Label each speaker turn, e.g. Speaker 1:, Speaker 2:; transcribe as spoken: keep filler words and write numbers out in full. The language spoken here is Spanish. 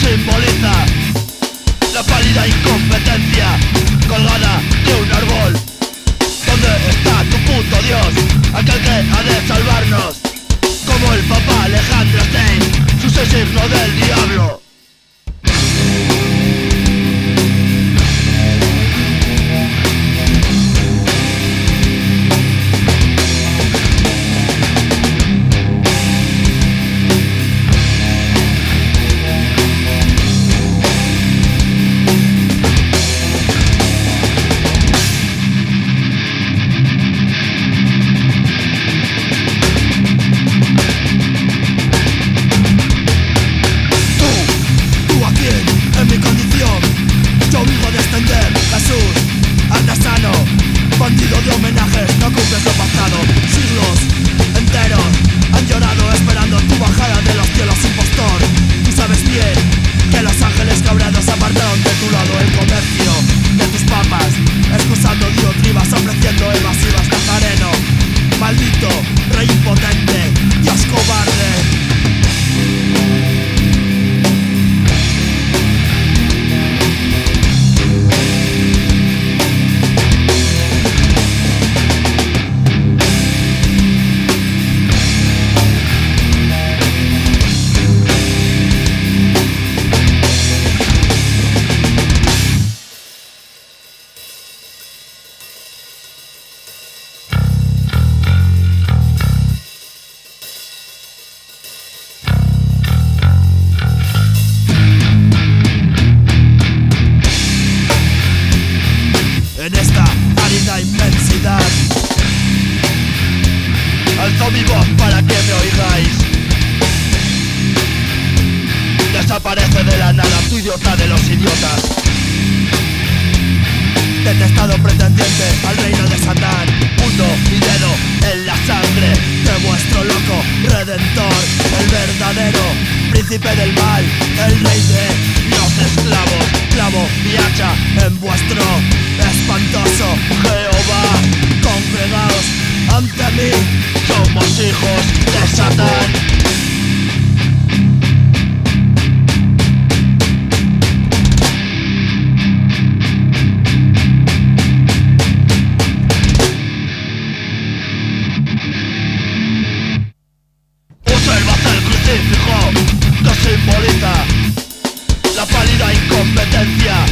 Speaker 1: simboliza la pálida incompetencia colgada de un árbol. ¿Dónde está tu puto Dios? Aquel que ha de salvarnos, como el Papa Alejandro Stein, su signo del diablo. Bandido de homenajes, no cumples lo pasado. Siglos enteros han llorado esperando tu bajada de los cielos, impostor. Tú sabes bien que los ángeles cabreados apartaron de tu lado el comercio de tus papas, excusando diatribas, ofreciendo evasivas. Nazareno, maldito, rey impotente, Dios cobarde. En esta árida inmensidad alzo mi voz para que me oigáis. Desaparece de la nada tu idiota de los idiotas, detestado pretendiente al reino de Satán. Uno y dedo en la sangre de vuestro loco redentor, el verdadero príncipe del mal, el rey de los esclavos. Clavo mi hacha en vuestro espantoso Jehová. Congregaos ante mí, somos hijos de Satán. Observad el crucifijo que simboliza la pálida incompetencia